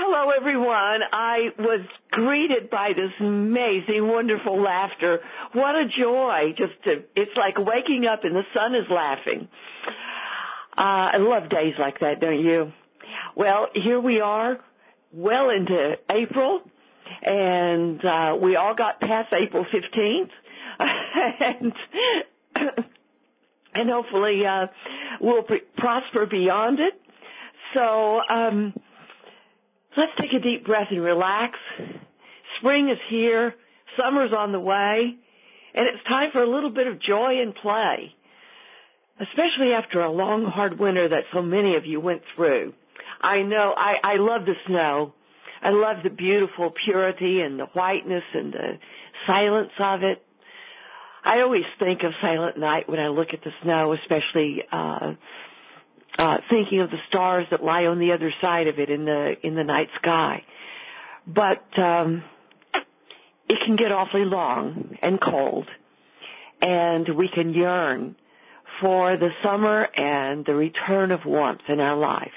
Hello, everyone. I was greeted by this amazing, wonderful laughter. What a joy. It's like waking up and the sun is laughing. I love days like that, don't you? Well, here we are, well into April, and we all got past April 15th, and hopefully we'll prosper beyond it. So let's take a deep breath and relax. Spring is here, summer's on the way, and it's time for a little bit of joy and play, especially after a long, hard winter that so many of you went through. I know, I love the snow. I love the beautiful purity and the whiteness and the silence of it. I always think of Silent Night when I look at the snow, especially thinking of the stars that lie on the other side of it in the night sky. But it can get awfully long and cold, and we can yearn for the summer and the return of warmth in our life.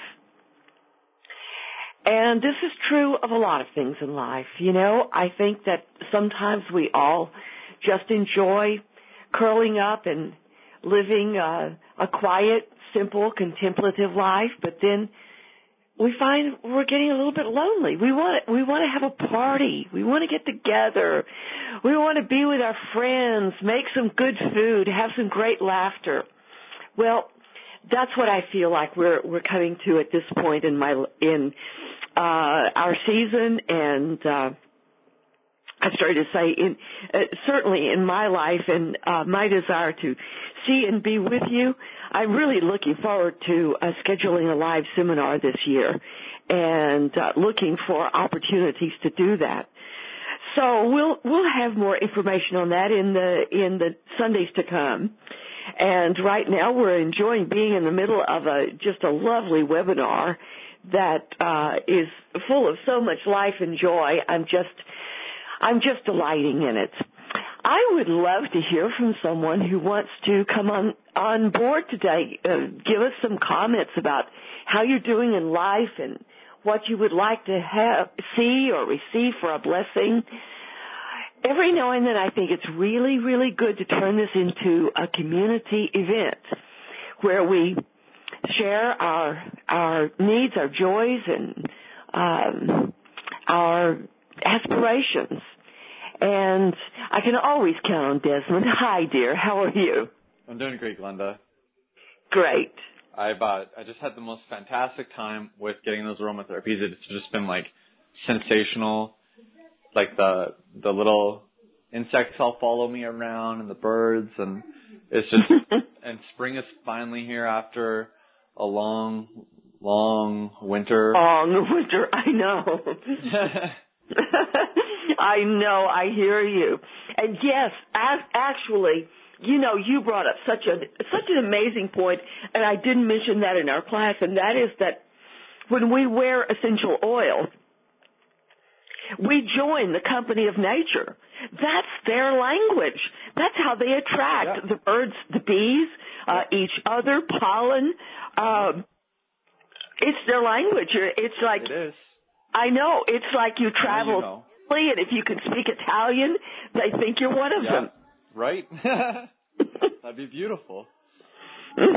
And this is true of a lot of things in life. You know, I think that sometimes we all just enjoy curling up and living a quiet, simple, contemplative life, but then we find we're getting a little bit lonely. We want to have a party. We want to get together. We want to be with our friends, make some good food, have some great laughter. Well, that's what I feel like we're coming to at this point in our season, and I started to say certainly in my life and my desire to see and be with you. I'm really looking forward to scheduling a live seminar this year and looking for opportunities to do that. So we'll have more information on that in the Sundays to come. And right now we're enjoying being in the middle of just a lovely webinar that is full of so much life and joy. I'm just delighting in it. I would love to hear from someone who wants to come on board today, give us some comments about how you're doing in life and what you would like to see or receive for a blessing. Every now and then I think it's really, really good to turn this into a community event where we share our needs, our joys, and our aspirations. And I can always count on Desmond. Hi, dear. How are you? I'm doing great, Glenda. Great. I just had the most fantastic time with getting those aromatherapies. It's just been like sensational. Like the little insects all follow me around, and the birds, and it's just and spring is finally here after a long winter. Long winter, I know. I know, I hear you. And yes, actually, you know, you brought up such an amazing point, and I didn't mention that in our class, and that is that when we wear essential oil, we join the company of nature. That's their language. That's how they attract the birds, the bees, each other, pollen. It's their language. It's like, it is. I know. It's like you travel Italy, and if you can speak Italian, they think you're one of them. Right? That'd be beautiful. Mm-hmm.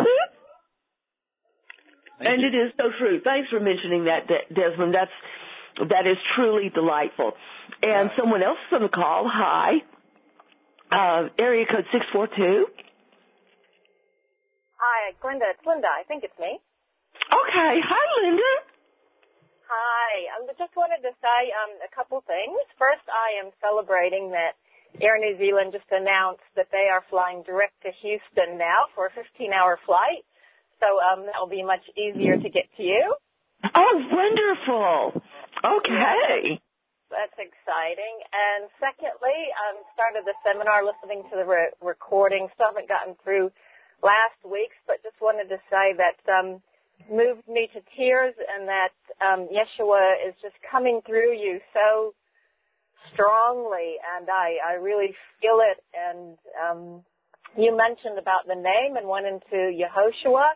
Thank you. It is so true. Thanks for mentioning that, Desmond. That is truly delightful. And someone else is on the call. Hi. Area code 642. Hi, Glenda. It's Linda. I think it's me. Okay. Hi, Linda. Hi. I just wanted to say a couple things. First, I am celebrating that Air New Zealand just announced that they are flying direct to Houston now for a 15-hour flight. So that will be much easier to get to you. Oh, wonderful. Okay. That's exciting. And secondly, started the seminar listening to the recording. Still haven't gotten through last week's, but just wanted to say that moved me to tears, and that Yeshua is just coming through you so strongly, and I really feel it. And you mentioned about the name and went into Yehoshua,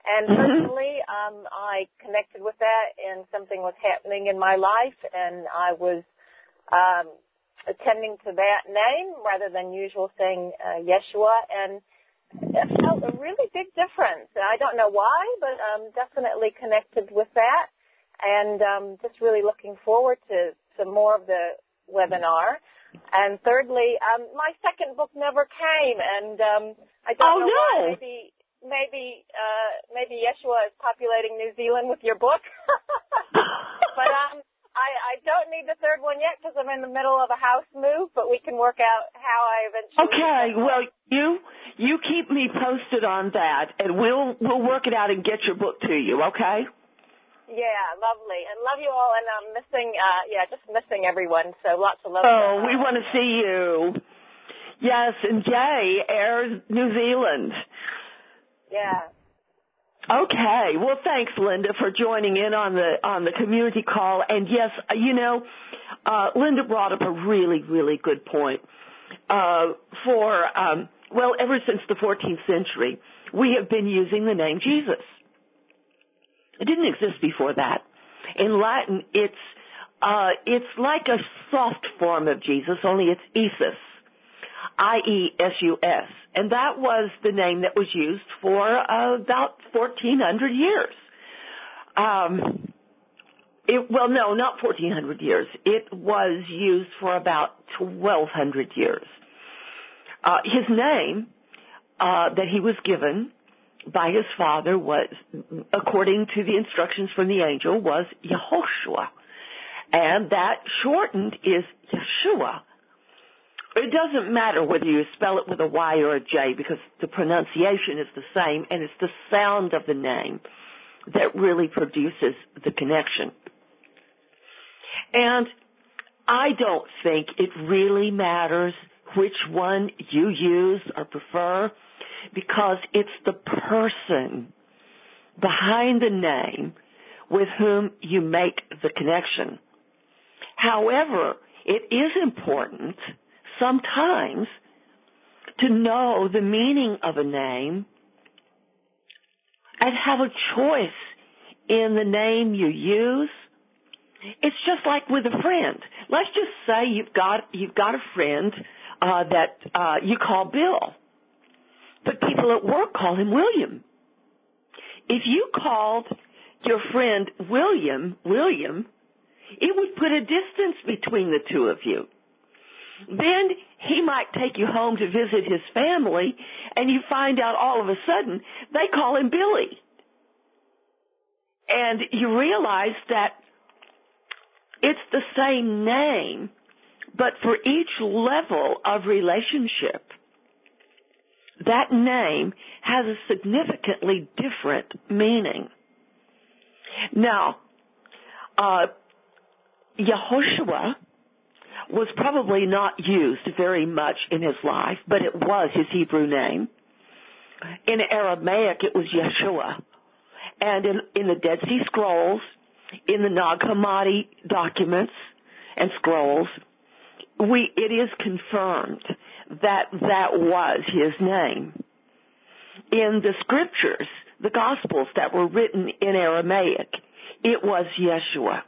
And personally, I connected with that, and something was happening in my life, and I was attending to that name rather than usual saying Yeshua, and it felt a really big difference. I don't know why, but definitely connected with that, and just really looking forward to more of the webinar. And thirdly, my second book never came, and I don't know why. Maybe Yeshua is populating New Zealand with your book. But I don't need the third one yet because I'm in the middle of a house move, but we can work out how I eventually... Okay, well, you keep me posted on that, and we'll work it out and get your book to you, okay? Yeah, lovely. And love you all, and I'm missing, just missing everyone, so lots of love. Oh, we want to see you. Yes, and Jay airs New Zealand. Yeah. Okay. Well, thanks, Linda, for joining in on the community call. And yes, Linda brought up a really, really good point. Ever since the 14th century, we have been using the name Jesus. It didn't exist before that. In Latin, it's like a soft form of Jesus, only it's Iesus. I-E-S-U-S, and that was the name that was used for about 1,400 years. Not 1,400 years. It was used for about 1,200 years. His name that he was given by his father was, according to the instructions from the angel, was Yehoshua, and that shortened is Yeshua. It doesn't matter whether you spell it with a Y or a J because the pronunciation is the same, and it's the sound of the name that really produces the connection. And I don't think it really matters which one you use or prefer because it's the person behind the name with whom you make the connection. However, it is important sometimes to know the meaning of a name and have a choice in the name you use. It's just like with a friend. Let's just say you've got a friend that you call Bill, but people at work call him William. If you called your friend William, it would put a distance between the two of you. Then he might take you home to visit his family, and you find out all of a sudden they call him Billy. And you realize that it's the same name, but for each level of relationship, that name has a significantly different meaning. Now, Yehoshua was probably not used very much in his life, but it was his Hebrew name. In Aramaic, it was Yeshua. And in the Dead Sea Scrolls, in the Nag Hammadi documents and scrolls, it is confirmed that was his name. In the scriptures, the Gospels that were written in Aramaic, it was Yeshua.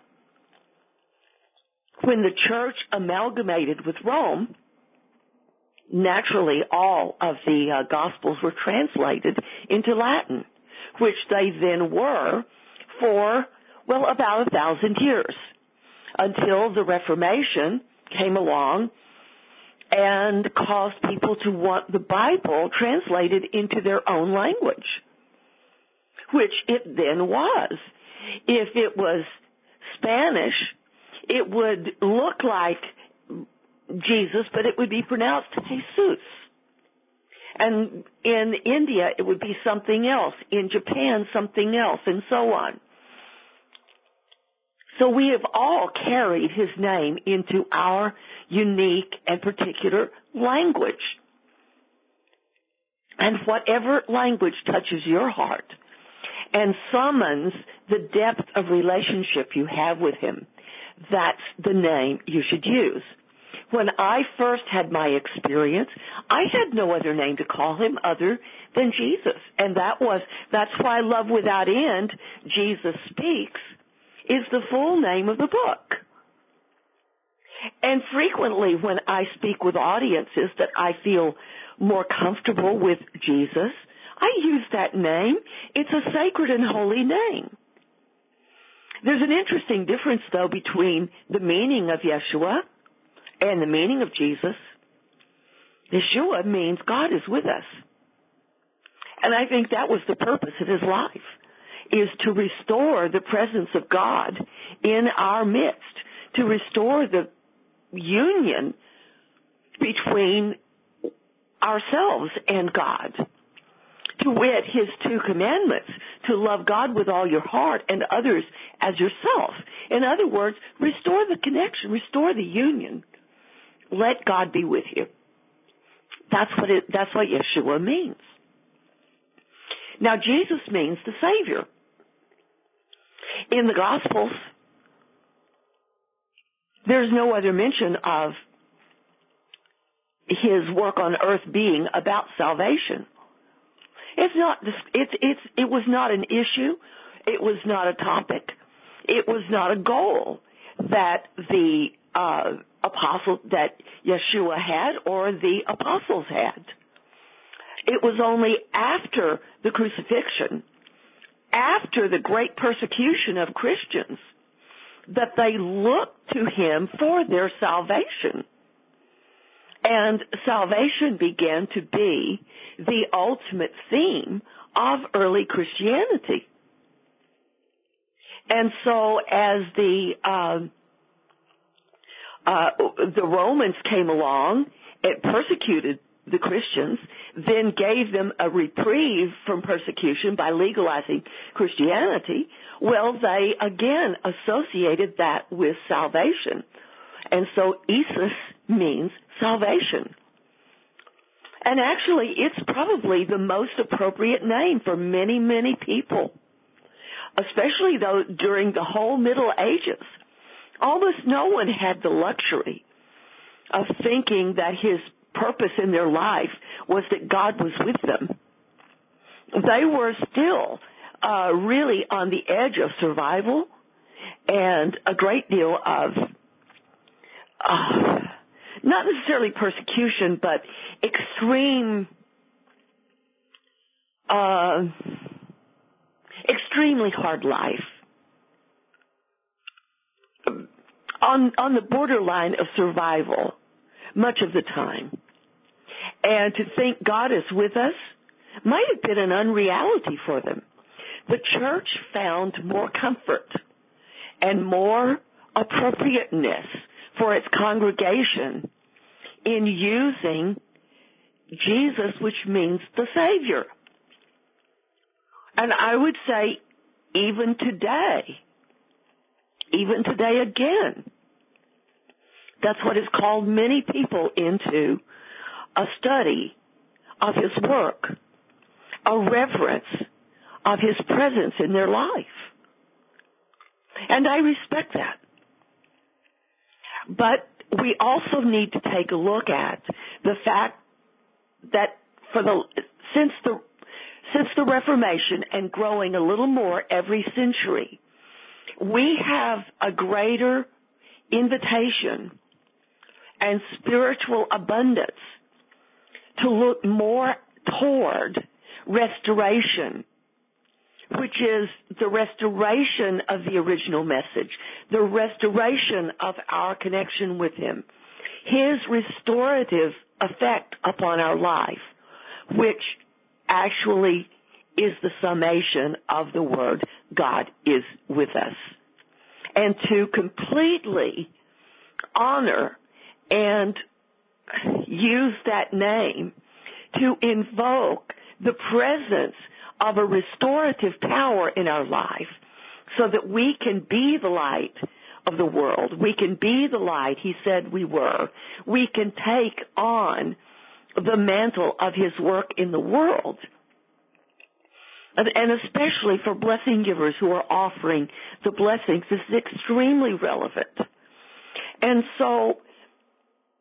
When the church amalgamated with Rome, naturally all of the Gospels were translated into Latin, which they then were for, about 1,000 years, until the Reformation came along and caused people to want the Bible translated into their own language, which it then was. If it was Spanish, it would look like Jesus, but it would be pronounced Jesus. And in India, it would be something else. In Japan, something else, and so on. So we have all carried his name into our unique and particular language. And whatever language touches your heart and summons the depth of relationship you have with him, that's the name you should use. When I first had my experience, I had no other name to call him other than Jesus. And that's why Love Without End, Jesus Speaks, is the full name of the book. And frequently when I speak with audiences that I feel more comfortable with Jesus, I use that name. It's a sacred and holy name. There's an interesting difference, though, between the meaning of Yeshua and the meaning of Jesus. Yeshua means God is with us. And I think that was the purpose of his life, is to restore the presence of God in our midst, to restore the union between ourselves and God. To wit, his 2 commandments, to love God with all your heart and others as yourself. In other words, restore the connection, restore the union. Let God be with you. That's what Yeshua means. Now, Jesus means the Savior. In the Gospels, there's no other mention of his work on earth being about salvation. It was not an issue. It was not a topic. It was not a goal that the apostle, that Yeshua had or the apostles had. It was only after the crucifixion, after the great persecution of Christians, that they looked to him for their salvation. And salvation began to be the ultimate theme of early Christianity. And so as the Romans came along and persecuted the Christians, then gave them a reprieve from persecution by legalizing Christianity, well, they again associated that with salvation. And so Isus means salvation. And actually, it's probably the most appropriate name for many, many people, especially though during the whole Middle Ages. Almost no one had the luxury of thinking that his purpose in their life was that God was with them. They were still really on the edge of survival and a great deal of not necessarily persecution, but extremely hard life. On the borderline of survival much of the time. And to think God is with us might have been an unreality for them. The church found more comfort and more appropriateness for its congregation in using Jesus, which means the Savior. And I would say even today again, that's what has called many people into a study of his work, a reverence of his presence in their life. And I respect that. But we also need to take a look at the fact that since the Reformation and growing a little more every century, we have a greater invitation and spiritual abundance to look more toward restoration, which is the restoration of the original message, the restoration of our connection with him, his restorative effect upon our life, which actually is the summation of the word God is with us. And to completely honor and use that name to invoke the presence of a restorative power in our life so that we can be the light of the world. We can be the light he said we were. We can take on the mantle of his work in the world. And especially for blessing givers who are offering the blessings, this is extremely relevant. And so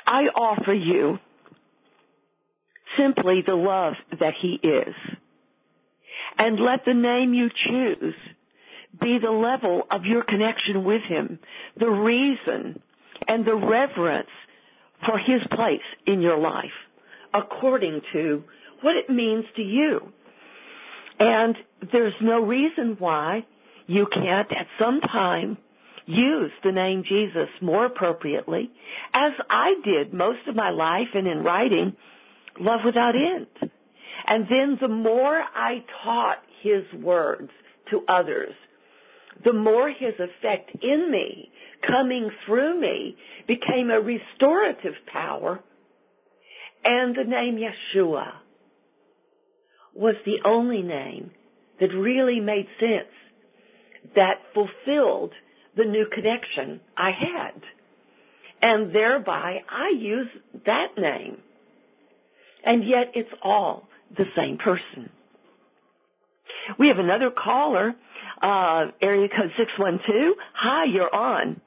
I offer you simply the love that he is. And let the name you choose be the level of your connection with him, the reason and the reverence for his place in your life, according to what it means to you. And there's no reason why you can't at some time use the name Jesus more appropriately, as I did most of my life and in writing Love Without End. And then the more I taught his words to others, the more his effect in me, coming through me, became a restorative power. And the name Yeshua was the only name that really made sense, that fulfilled the new connection I had. And thereby I use that name. And yet it's all the same person. We have another caller, area code 612. Hi, you're on.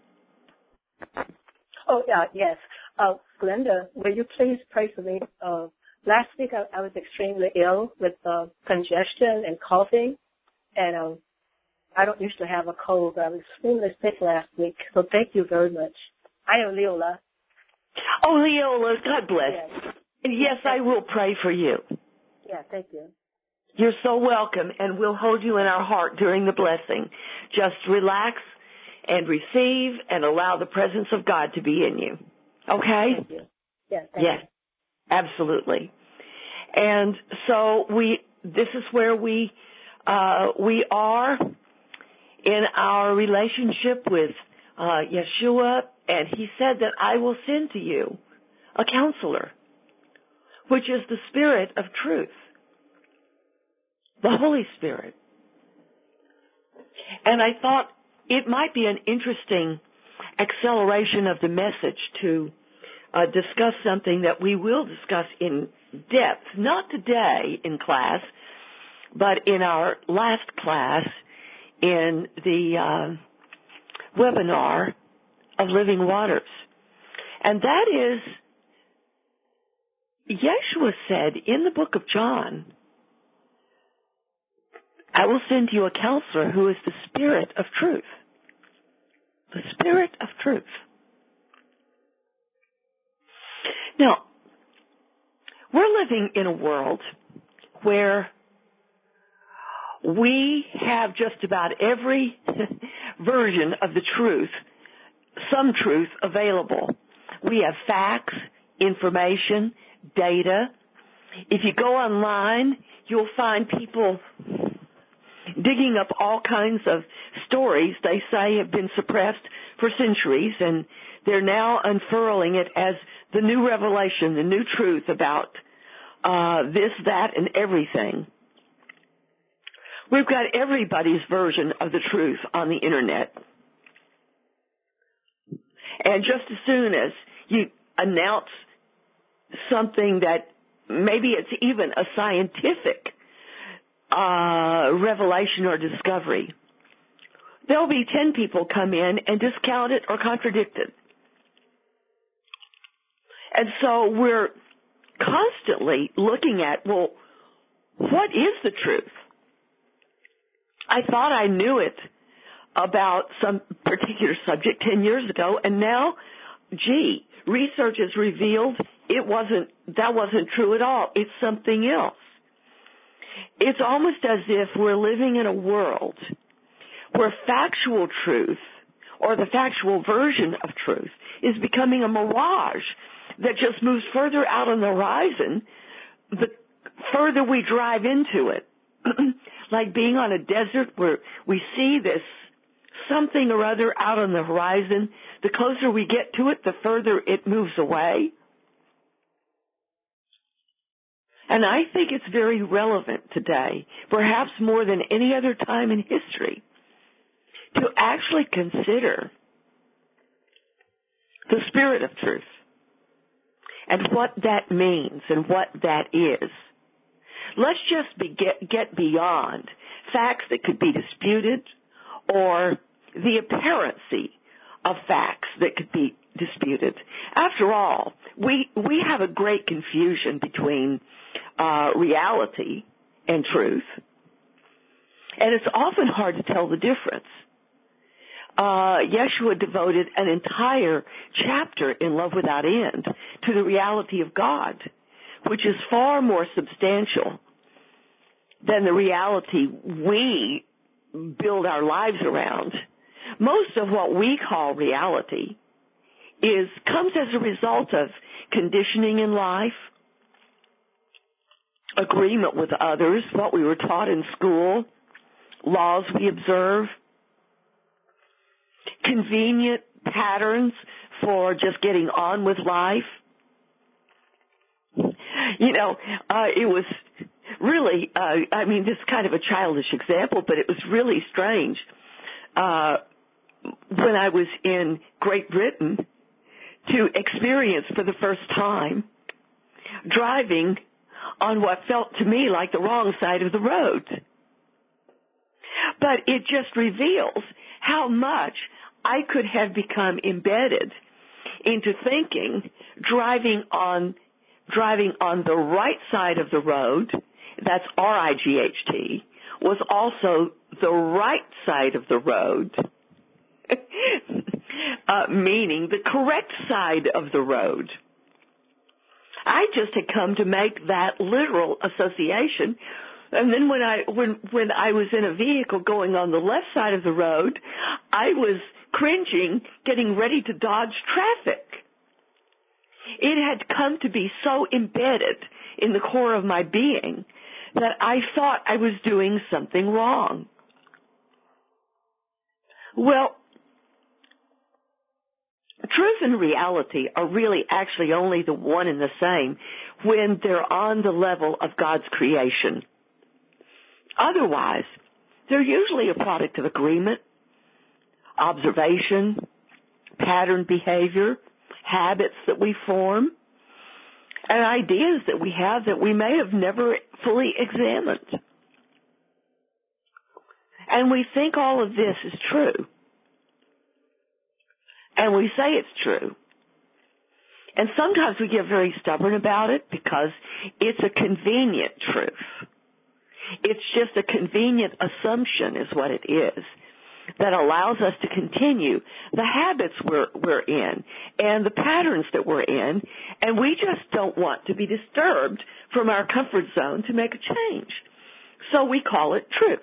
Oh, yes. Glenda, will you please pray for me? Last week I was extremely ill with congestion and coughing, and I don't usually have a cold, but I was extremely sick last week, so thank you very much. I am Leola. Oh, Leola, God bless. Yes. And yes, I will pray for you. Yeah, thank you. You're so welcome, and we'll hold you in our heart during the blessing. Just relax and receive and allow the presence of God to be in you. Okay? Thank you. Yeah, thank you. Absolutely. And so this is where we are in our relationship with Yeshua, and he said that I will send to you a counselor, which is the Spirit of truth, the Holy Spirit. And I thought it might be an interesting acceleration of the message to discuss something that we will discuss in depth, not today in class, but in our last class in the webinar of Living Waters. And that is, Yeshua said in the book of John, I will send you a counselor who is the Spirit of truth. The Spirit of truth. Now, we're living in a world where we have just about every version of the truth, some truth available. We have facts, information, data. If you go online, you'll find people digging up all kinds of stories they say have been suppressed for centuries, and they're now unfurling it as the new revelation, the new truth about this, that, and everything. We've got everybody's version of the truth on the Internet. And just as soon as you announce something that maybe it's even a scientific revelation or discovery, there'll be 10 people come in and discount it or contradict it. And so we're constantly looking at, well, what is the truth? I thought I knew it about some particular subject 10 years ago, and now, research has revealed that wasn't true at all. It's something else. It's almost as if we're living in a world where factual truth, or the factual version of truth, is becoming a mirage that just moves further out on the horizon the further we drive into it. Like being on a desert where we see this something or other out on the horizon. The closer we get to it, the further it moves away. And I think it's very relevant today, perhaps more than any other time in history, to actually consider the Spirit of truth and what that means and what that is. Let's just get beyond facts that could be disputed or the apparency of facts that could be disputed. After all, we have a great confusion between reality and truth, and it's often hard to tell the difference. Yeshua devoted an entire chapter in Love Without End to the reality of God, which is far more substantial than the reality we build our lives around. Most of what we call reality comes as a result of conditioning in life, agreement with others, what we were taught in school, laws we observe, convenient patterns for just getting on with life. It was really, this is kind of a childish example, but it was really strange. When I was in Great Britain, to experience for the first time driving on what felt to me like the wrong side of the road. But it just reveals how much I could have become embedded into thinking driving on the right side of the road, that's R-I-G-H-T, was also the right side of the road, meaning the correct side of the road. I just had come to make that literal association. And then when I was in a vehicle going on the left side of the road, I was cringing, getting ready to dodge traffic. It had come to be so embedded in the core of my being that I thought I was doing something wrong. Well, truth and reality are really actually only the one and the same when they're on the level of God's creation. Otherwise, they're usually a product of agreement, observation, pattern behavior, habits that we form, and ideas that we have that we may have never fully examined. And we think all of this is true. And we say it's true. And sometimes we get very stubborn about it because it's a convenient truth. It's just a convenient assumption is what it is that allows us to continue the habits we're in and the patterns that we're in, and we just don't want to be disturbed from our comfort zone to make a change. So we call it truth.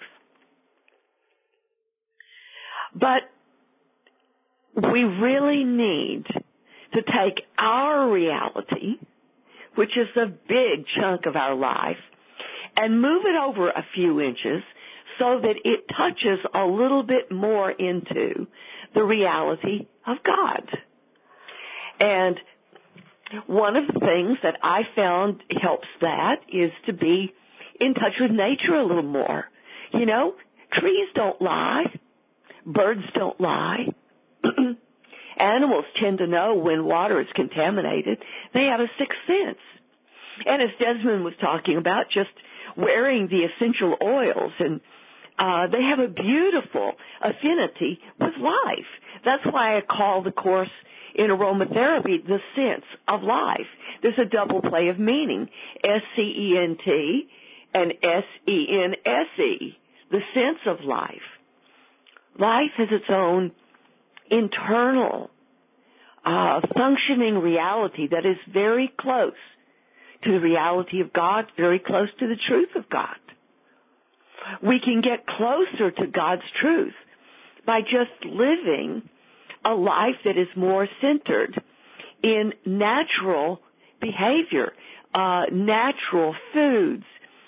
But we really need to take our reality, which is a big chunk of our life, and move it over a few inches so that it touches a little bit more into the reality of God. And one of the things that I found helps that is to be in touch with nature a little more. You know, trees don't lie. Birds don't lie. Animals tend to know when water is contaminated. They have a sixth sense. And as Desmond was talking about, just wearing the essential oils, and they have a beautiful affinity with life. That's why I call the course in aromatherapy the sense of life. There's a double play of meaning, S-C-E-N-T and S-E-N-S-E, the sense of life. Life has its own internal functioning reality that is very close to the reality of God, very close to the truth of God. We can get closer to God's truth by just living a life that is more centered in natural behavior, natural foods,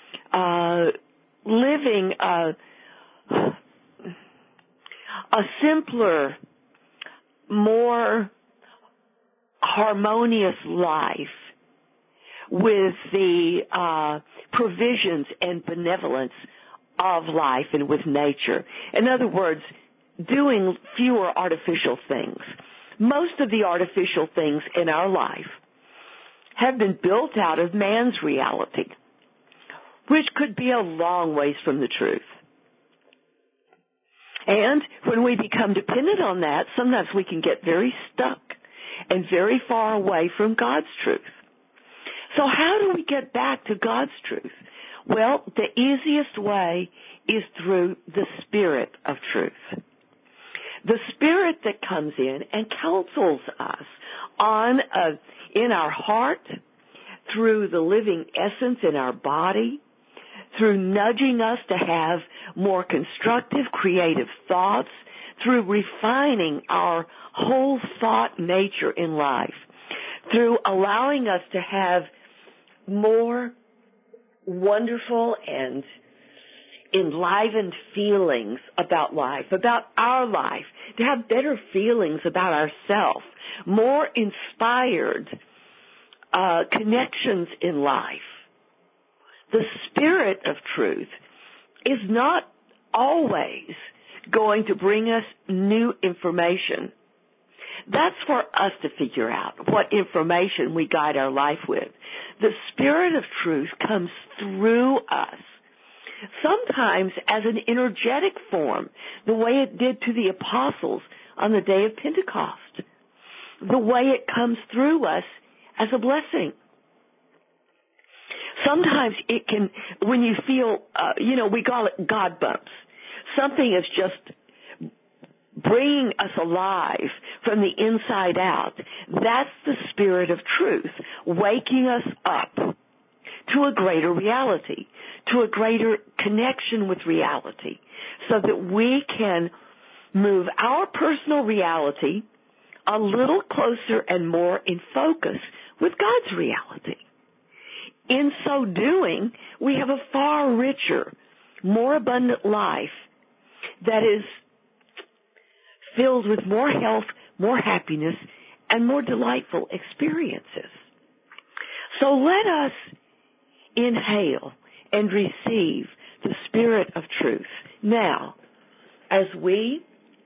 living a simpler, more harmonious life with the provisions and benevolence of life and with nature. In other words, doing fewer artificial things. Most of the artificial things in our life have been built out of man's reality, which could be a long ways from the truth. And when we become dependent on that, sometimes we can get very stuck and very far away from God's truth. So how do we get back to God's truth? Well, the easiest way is through the Spirit of truth. The Spirit that comes in and counsels us in our heart, through the living essence in our body, through nudging us to have more constructive, creative thoughts, through refining our whole thought nature in life, through allowing us to have more wonderful and enlivened feelings about life, about our life, to have better feelings about ourselves, more inspired connections in life. The Spirit of truth is not always going to bring us new information. That's for us to figure out what information we guide our life with. The Spirit of truth comes through us, sometimes as an energetic form, the way it did to the apostles on the day of Pentecost, the way it comes through us as a blessing. Sometimes it can, when you feel, we call it God bumps. Something is just bringing us alive from the inside out. That's the Spirit of truth, waking us up to a greater reality, to a greater connection with reality, so that we can move our personal reality a little closer and more in focus with God's reality. In so doing, we have a far richer, more abundant life that is filled with more health, more happiness, and more delightful experiences. So let us inhale and receive the Spirit of truth. Now, as we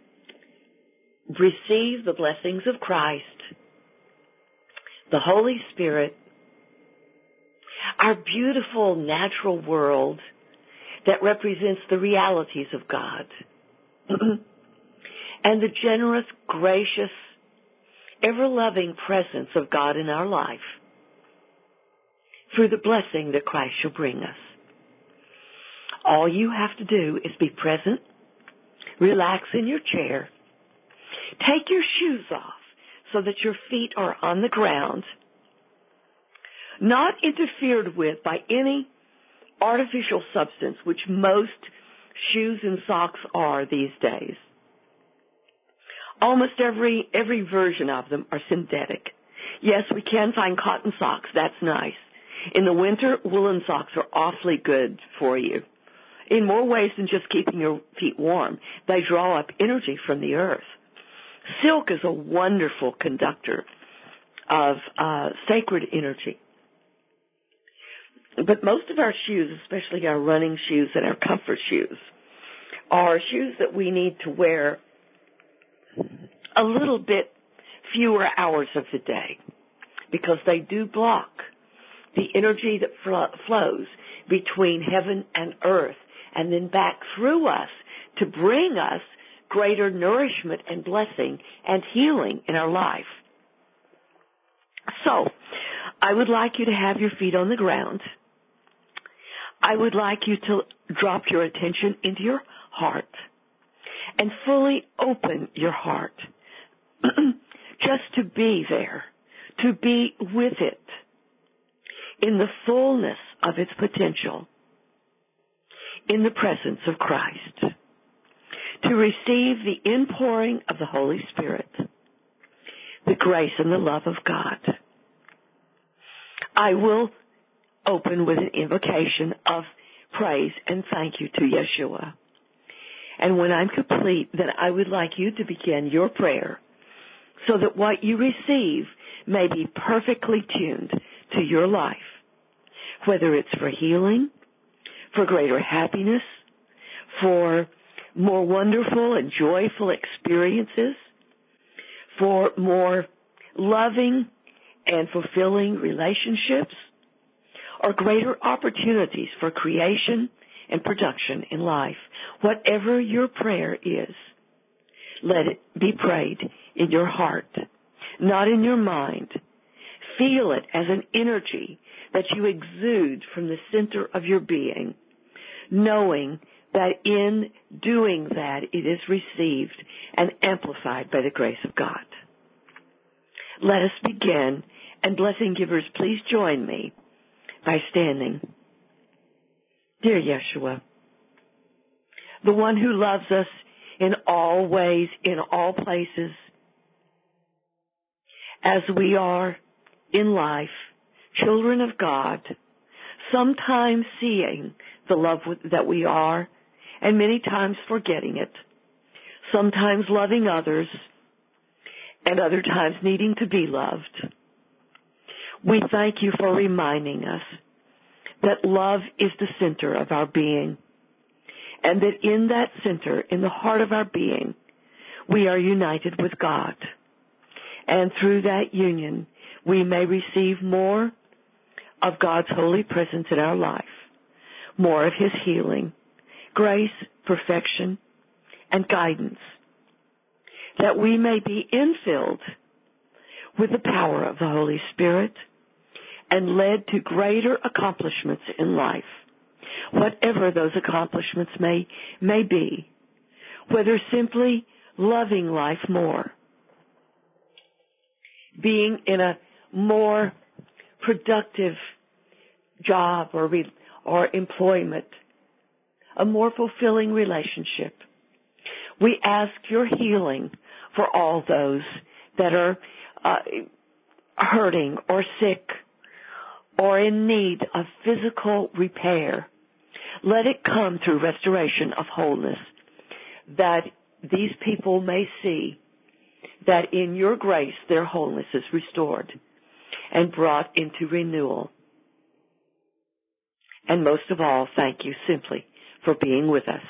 receive the blessings of Christ, the Holy Spirit, our beautiful natural world that represents the realities of God, and the generous, gracious, ever-loving presence of God in our life, through the blessing that Christ shall bring us. All you have to do is be present, relax in your chair, take your shoes off so that your feet are on the ground, not interfered with by any artificial substance, which most shoes and socks are these days. Almost every version of them are synthetic. Yes, we can find cotton socks. That's nice. In the winter, woolen socks are awfully good for you, in more ways than just keeping your feet warm. They draw up energy from the earth. Silk is a wonderful conductor of sacred energy. But most of our shoes, especially our running shoes and our comfort shoes, are shoes that we need to wear a little bit fewer hours of the day, because they do block the energy that flows between heaven and earth and then back through us to bring us greater nourishment and blessing and healing in our life. So, I would like you to have your feet on the ground. I would like you to drop your attention into your heart and fully open your heart just to be there, to be with it in the fullness of its potential, in the presence of Christ, to receive the inpouring of the Holy Spirit, the grace and the love of God. I will open with an invocation of praise and thank you to Yeshua. And when I'm complete, then I would like you to begin your prayer so that what you receive may be perfectly tuned to your life, whether it's for healing, for greater happiness, for more wonderful and joyful experiences, for more loving and fulfilling relationships, or greater opportunities for creation and production in life. Whatever your prayer is, let it be prayed in your heart not in your mind. Feel it as an energy that you exude from the center of your being, knowing that in doing that it is received and amplified by the grace of God. Let us begin, and blessing givers, please join me by standing. Dear Yeshua, the one who loves us in all ways, in all places, as we are in life, children of God, sometimes seeing the love that we are, and many times forgetting it, sometimes loving others, and other times needing to be loved. We thank you for reminding us that love is the center of our being, and that in that center, in the heart of our being, we are united with God. And through that union, we may receive more of God's holy presence in our life, more of His healing, grace, perfection, and guidance, that we may be infilled with the power of the Holy Spirit and led to greater accomplishments in life, whatever those accomplishments may be, whether simply loving life more, being in a more productive job or employment, a more fulfilling relationship. We ask your healing for all those that are hurting or sick or in need of physical repair. Let it come through restoration of wholeness, that these people may see that in your grace their wholeness is restored and brought into renewal. And most of all, thank you simply for being with us.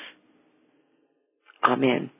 Amen.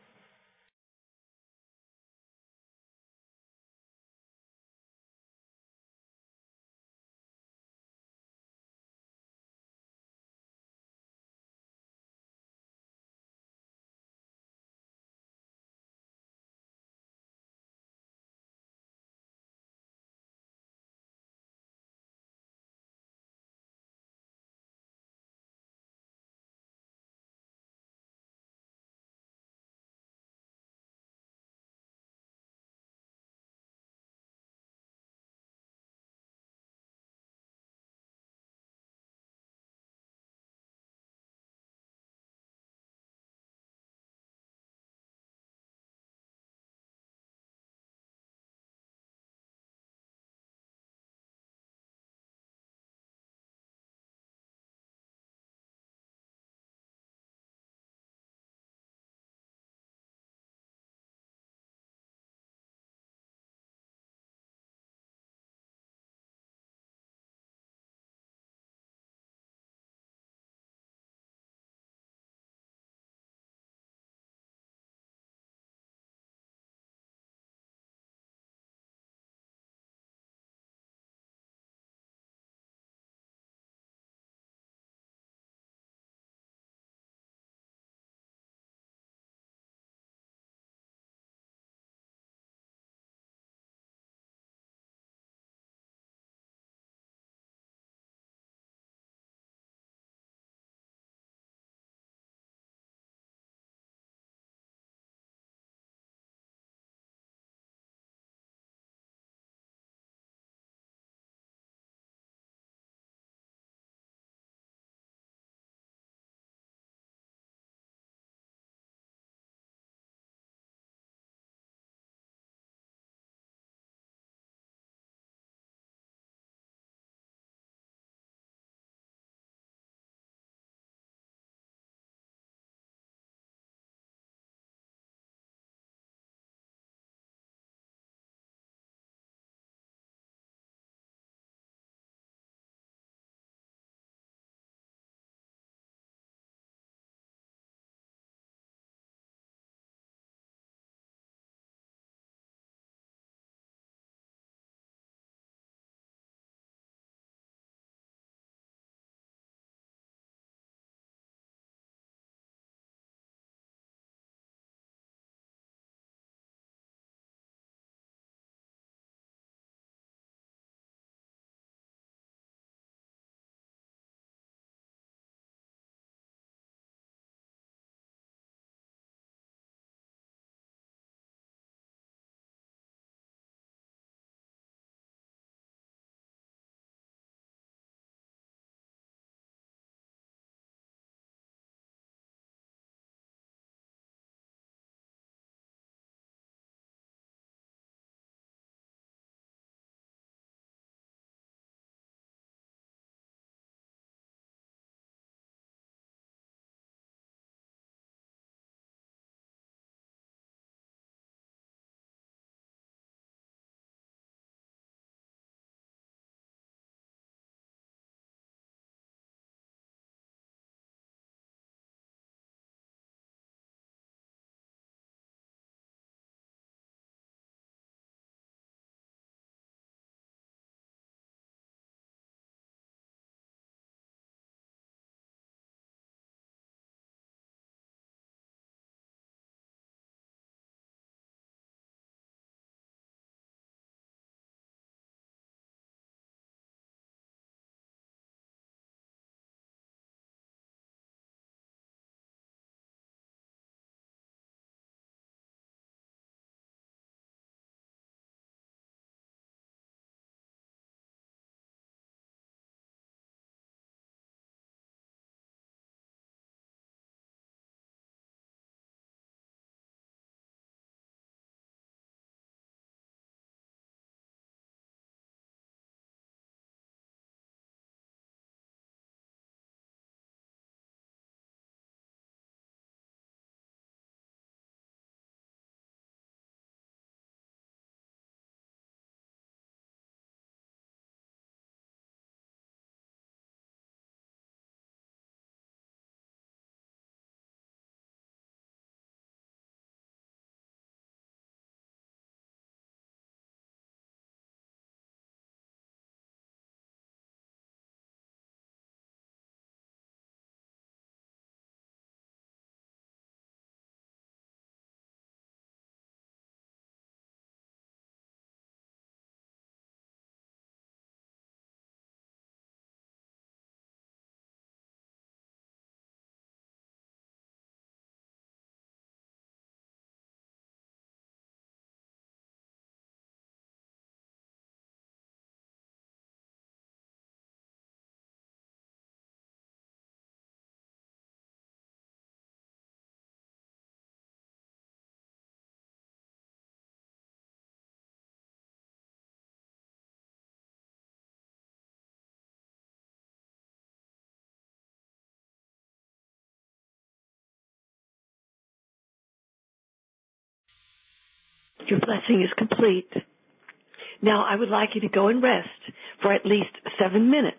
Your blessing is complete. Now I would like you to go and rest for at least 7 minutes.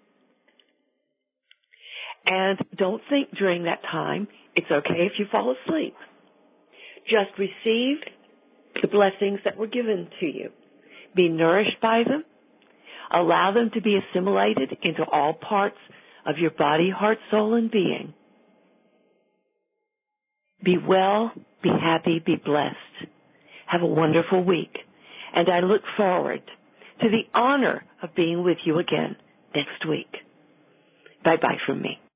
And don't think during that time. It's okay if you fall asleep. Just receive the blessings that were given to you. Be nourished by them. Allow them to be assimilated into all parts of your body, heart, soul, and being. Be well, be happy, be blessed. Have a wonderful week. And I look forward to the honor of being with you again next week. Bye-bye from me.